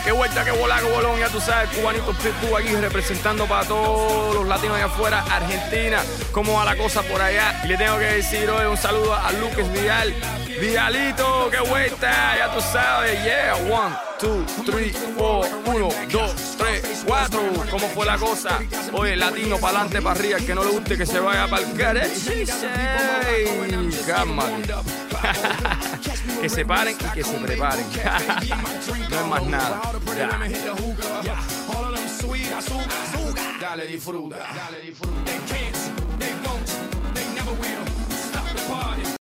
Qué vuelta, qué bolaco, bolón, ya tú sabes, Cubanito Pitbull aquí representando para todos los latinos allá afuera, Argentina, cómo va la cosa por allá. Y le tengo que decir hoy un saludo a Lucas Vidal. Vidalito, qué vuelta, ya tú sabes, yeah, 1, 2, 3, 4, 1, 2, 3, 4, ¿cómo fue la cosa? Oye, latino, para adelante, para arriba, el que no le guste que se vaya para el carache, cálmate. Que se paren y que se preparen. No es más nada. Dale, disfruta.